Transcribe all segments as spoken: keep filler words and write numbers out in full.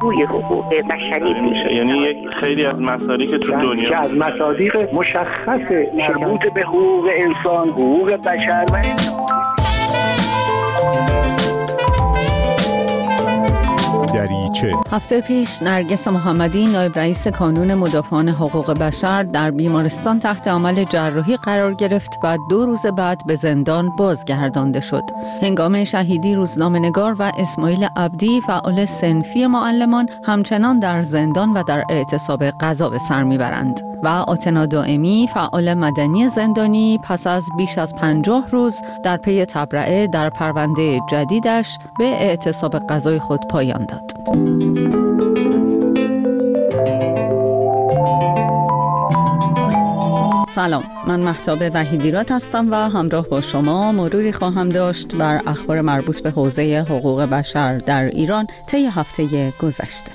بازگوی حقوق بشری میشه. یعنی یک خیلی از مصادیق تو دنیا که از مصادیق مشخص مربوط به حقوق انسان، حقوق بشر و دریچه. هفته پیش نرگس محمدی نایب رئیس کانون مدافعان حقوق بشر در بیمارستان تحت عمل جراحی قرار گرفت و دو روز بعد به زندان بازگردانده شد. هنگام شهیدی روزنامه‌نگار و اسماعیل عبدی فعال صنفی معلمان همچنان در زندان و در اعتصاب قضا به سر میبرند و آتنا دائمی فعال مدنی زندانی پس از بیش از پنجاه روز در پی تبرئه در پرونده جدیدش به اعتصاب قضای خود پایان داد. سلام، من مهتاب وحیدیراد هستم و همراه با شما مروری خواهم داشت بر اخبار مربوط به حوزه حقوق بشر در ایران طی هفته گذشته.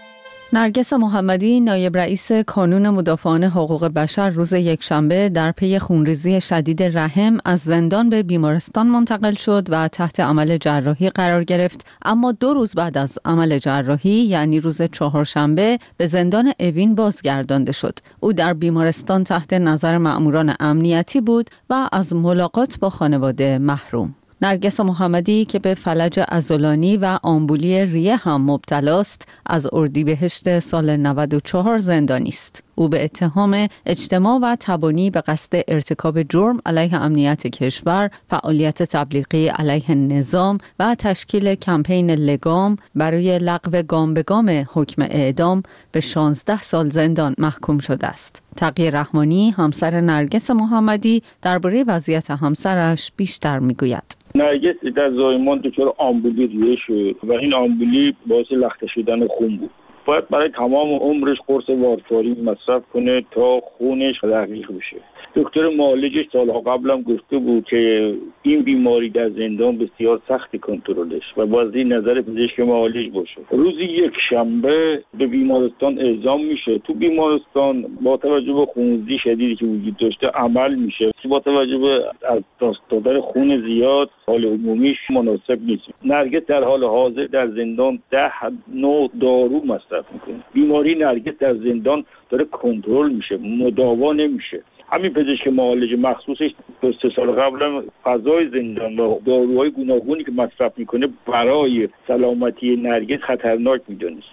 نرگس محمدی نایب رئیس کانون مدافعان حقوق بشر روز یکشنبه در پی خونریزی شدید رحم از زندان به بیمارستان منتقل شد و تحت عمل جراحی قرار گرفت، اما دو روز بعد از عمل جراحی یعنی روز چهارشنبه به زندان اوین بازگردانده شد. او در بیمارستان تحت نظر مأموران امنیتی بود و از ملاقات با خانواده محروم. نرگس محمدی که به فلج عضلانی و آمبولی ریه هم مبتلاست، از اردیبهشت سال نود و چهار زندانی است. او به اتهام اجتماع و تبانی به قصد ارتکاب جرم علیه امنیت کشور، فعالیت تبلیغی علیه نظام و تشکیل کمپین لگام برای لغو گام به گام حکم اعدام به شانزده سال زندان محکوم شده است. تقی رحمانی همسر نرگس محمدی درباره وضعیت همسرش بیشتر میگوید. نرگس در زایمان دچار آمبولی ریه شد و این آمبولی باعث لخته شدن خون بود. باید برای تمام عمرش قرص وارفارین مصرف کنه تا خونش رقیق بشه. دکتر معالجش سالها قبلم گفته بود که این بیماری در زندان بسیار سخت کنترلش و باید این نظر پزشک معالج باشه. روزی یک شنبه به بیمارستان اعزام میشه. تو بیمارستان با توجه به خونریزی شدیدی که وجود داشته عمل میشه. با توجه به از دست دادن خون زیاد حال عمومیش مناسب نیست. نرگس در حال حاضر در زندان ده نوع دارو مصرف میکنه. بیماری نرگس در زندان داره کنترل میشه، مداوا نمیشه. همین پزشک معالج مخصوصش دو سه سال قبل فضای زندان و داروهای گوناگونی که مصرف میکنه برای سلامتی نرگس خطرناک میدونست.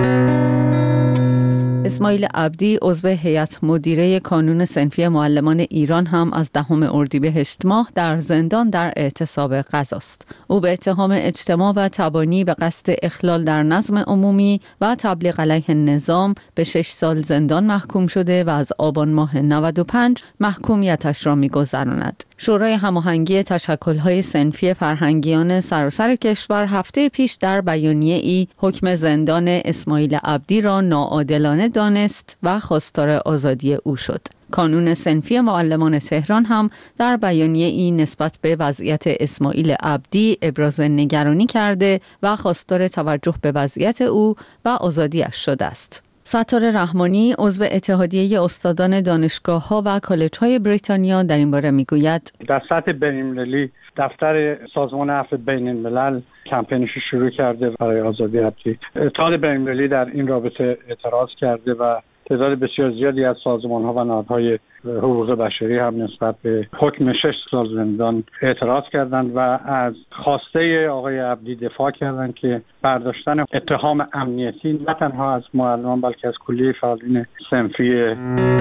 اسماعیل عبدی عضو هیئت مدیره کانون صنفی معلمان ایران هم از دهم اردیبهشت ماه در زندان در اعتصاب قضا است. او به اتهام اجتماع و تبانی به قصد اخلال در نظم عمومی و تبلیغ علیه نظام به شش سال زندان محکوم شده و از آبان ماه نود و پنج محکومیتش را می‌گذراند. شورای هماهنگی تشکل‌های صنفی فرهنگیان سراسر کشور هفته پیش در بیانیه‌ای حکم زندان اسماعیل عبدی را ناعادلانه دانست و خواستار آزادی او شد. کانون صنفی معلمان تهران هم در بیانیه‌ای نسبت به وضعیت اسماعیل عبدی ابراز نگرانی کرده و خواستار توجه به وضعیت او و آزادیش شده است. ستاره رحمانی عضو اتحادیه استادان دانشگاه‌ها و کالج‌های بریتانیا در این باره میگوید در سطح بین‌المللی دفتر سازمان عفو بین‌الملل کمپینش شروع کرده برای آزادی عبدی. اتحاد بین‌المللی در این رابطه اعتراض کرده و تعداد بسیار زیادی از سازمان‌ها و نهادهای حقوق بشری هم نسبت به حکم شش سال زندان اعتراض کردند و از خواسته آقای عبدی دفاع کردند که برداشتن اتهام امنیتی نه تنها از معلمان بلکه از کلیه فعالین صنفی.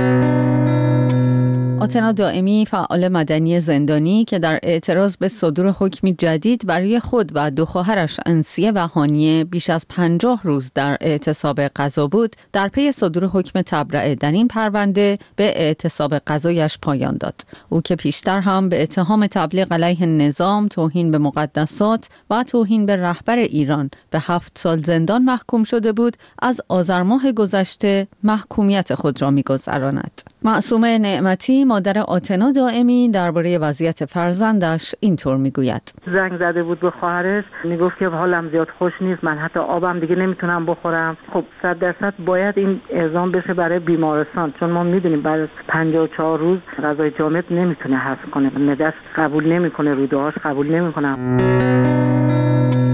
آتنا دائمی فعال مدنی زندانی که در اعتراض به صدور حکمی جدید برای خود و دو خواهرش انسیه و هانیه بیش از پنجاه روز در اعتصاب قضا بود، در پی صدور حکم تبرئه در این پرونده به اعتصاب قضایش پایان داد. او که پیشتر هم به اتهام تبلیغ علیه نظام، توهین به مقدسات و توهین به رهبر ایران به هفت سال زندان محکوم شده بود، از آذر ماه گذشته محکومیت خود را می‌گذراند. معصومه نعمتی مادر آتنا دائمی درباره وضعیت فرزندش اینطور میگوید. زنگ زده بود به خواهرش، میگفت که حالم زیاد خوش نیست، من حتی آبم دیگه نمیتونم بخورم. خب صد درصد باید این اعزام بشه برای بیمارستان، چون ما میدونیم بعد از پنجاه و چهار روز غذای جامد نمیتونه هضم کنه، معده‌اش قبول نمیکنه، روده‌هاش قبول نمیکنه.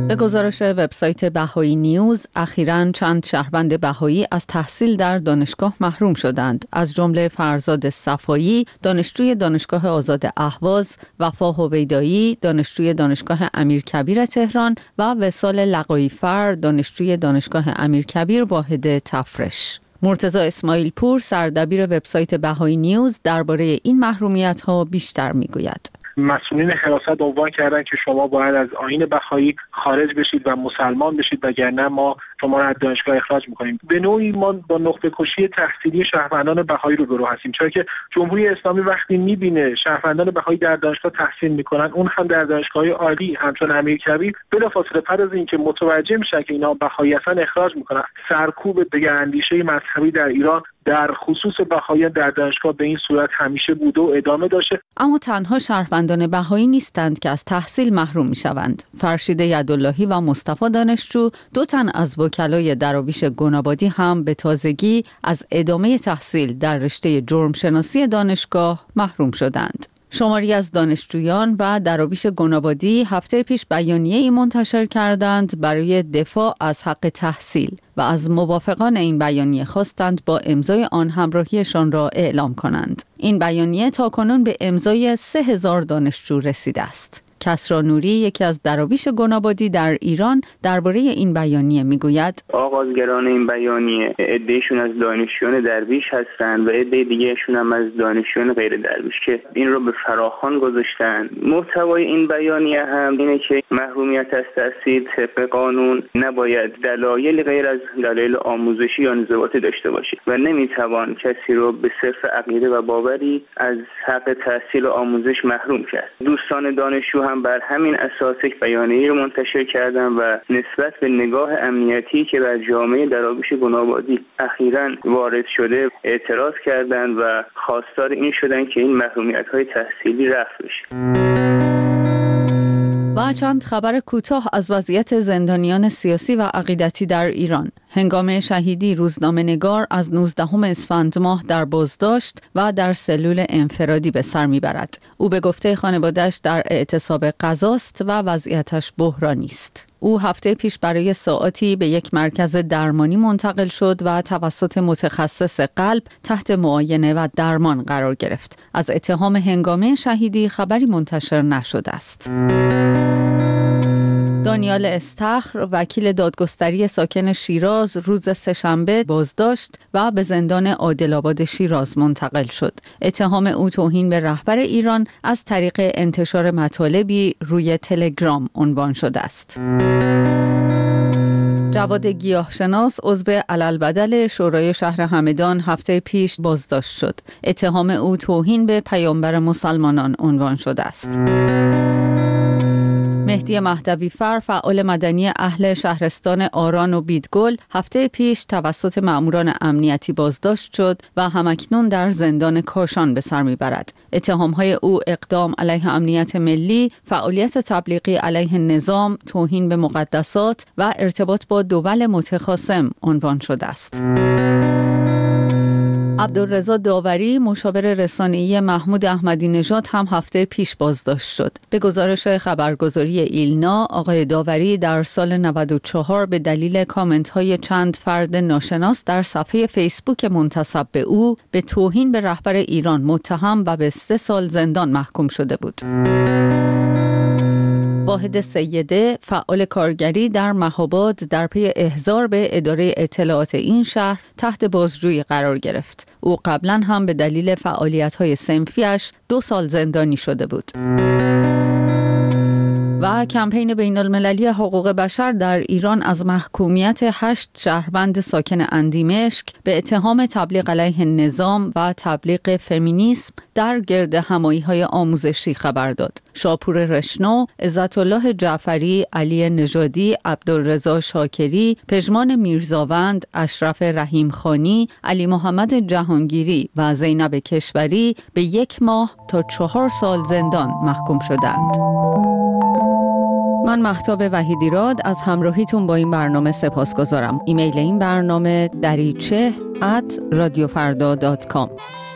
به گزارش وبسایت بهایی نیوز، اخیراً چند شهروند بهایی از تحصیل در دانشگاه محروم شدند، از جمله فرزاد صفایی، دانشجوی دانشگاه آزاد اهواز، وفا هویدایی، دانشجوی دانشگاه امیرکبیر تهران و وصال لقایی‌فر، دانشجوی دانشگاه امیرکبیر واحد تفرش. مرتضی اسماعیل پور، سردبیر وبسایت بهایی نیوز، درباره این محرومیت‌ها بیشتر می‌گوید. مسئولین حراست عنوان کردن که شما باید از آیین بهایی خارج بشید و مسلمان بشید وگرنه ما شما را از دانشگاه اخراج می‌کنیم. به نوعی ما با نخبه کشی تحصیلی شهروندان بهایی روبرو هستیم، چرا که جمهوری اسلامی وقتی می‌بینه شهروندان بهایی در دانشگاه تحصیل می‌کنن، اون هم در دانشگاه‌های عالی همچون امیرکبیر، بلافاصله پس از اینکه متوجه میشن که اینا بهایی هستن اخراج می‌کنن. سرکوب دگراندیشه مذهبی در ایران در خصوص بهاییان در دانشگاه به این صورت همیشه بوده و ادامه داشته. اما تنها شهروندان بهایی نیستند که از تحصیل محروم می‌شوند. فرشید یداللهی و مصطفی دانشجو، دو تن از وکلای دراویش گنابادی هم به تازگی از ادامه تحصیل در رشته جرمشناسی دانشگاه محروم شدند. شماری از دانشجویان و دراویش گنابادی هفته پیش بیانیه‌ای منتشر کردند برای دفاع از حق تحصیل و از موافقان این بیانیه خواستند با امضای آن همراهیشان را اعلام کنند. این بیانیه تاکنون به امضای سه هزار دانشجو رسیده است. کسری نوری، یکی از دراویش گنابادی در ایران، درباره این بیانیه میگوید: آغازگران این بیانیه عده‌شون از دانشجویان درویش هستند و عده دیگه‌شون هم از دانشجویان غیر درویش که این رو به فراخوان گذاشتن. محتوای این بیانیه هم اینه که محرومیت از تحصیل طبق قانون نباید دلایل غیر از دلایل آموزشی یا انضباطی داشته باشه و نمیتوان کسی رو به صرف عقیده و باوری از حق تحصیل و آموزش محروم کرد. دوستان دانشجو هم بر همین اساس یک بیانیه رو منتشر کردن و نسبت به نگاه امنیتی که بر جامعه دراویش گنابادی اخیراً وارد شده اعتراض کردند و خواستار این شدن که این محرومیت‌های تحصیلی رفع بشه. و چند خبر کوتاه از وضعیت زندانیان سیاسی و عقیدتی در ایران. هنگام شهیدی، روزنامه‌نگار از نوزدهم اسفند ماه در بازداشت و در سلول انفرادی به سر میبرد. او به گفته خانواده‌اش در اعتصاب غذاست و وضعیتش بحرانی است. او هفته پیش برای ساعاتی به یک مرکز درمانی منتقل شد و توسط متخصص قلب تحت معاینه و درمان قرار گرفت. از اتهام هنگام شهیدی خبری منتشر نشده است. دانیال استخر، وکیل دادگستری ساکن شیراز، روز سه‌شنبه بازداشت و به زندان عادل‌آباد شیراز منتقل شد. اتهام او توهین به رهبر ایران از طریق انتشار مطالبی روی تلگرام عنوان شده است. جواد گیاهشناس، عضو علالبدل شورای شهر همدان، هفته پیش بازداشت شد. اتهام او توهین به پیامبر مسلمانان عنوان شده است. مهدی مهدوی فر، فعال مدنی اهل شهرستان آران و بیدگل، هفته پیش توسط مأموران امنیتی بازداشت شد و همکنون در زندان کاشان به سر میبرد. اتهامهای او اقدام علیه امنیت ملی، فعالیت تبلیغی علیه نظام، توهین به مقدسات و ارتباط با دول متخاصم عنوان شده است. عبدالرضا داوری، مشاور رسانه‌ای محمود احمدی نژاد، هم هفته پیش بازداشت شد. به گزارش خبرگزاری ایلنا، آقای داوری در سال نود و چهار به دلیل کامنت‌های چند فرد ناشناس در صفحه فیسبوک منتسب به او به توهین به رهبر ایران متهم و به سه سال زندان محکوم شده بود. واحد سیده، فعال کارگری در مهاباد، در پی احضار به اداره اطلاعات این شهر تحت بازجویی قرار گرفت. او قبلا هم به دلیل فعالیت‌های صنفیش دو سال زندانی شده بود. و کمپین بین المللی حقوق بشر در ایران از محکومیت هشت شهروند ساکن اندیمشک به اتهام تبلیغ علیه نظام و تبلیغ فمینیسم در گرد همایی‌های آموزشی خبر داد. شاپور رشنو، عزت‌الله جعفری، علی نژادی، عبدالرضا شاکری، پژمان میرزاوند، اشرف رحیم خانی، علی محمد جهانگیری و زینب کشوری به یک ماه تا چهار سال زندان محکوم شدند. من مهتاب وحیدیراد از همراهیتون با این برنامه سپاسگزارم. ایمیل این برنامه دریچه ات رادیو فردا دات کام.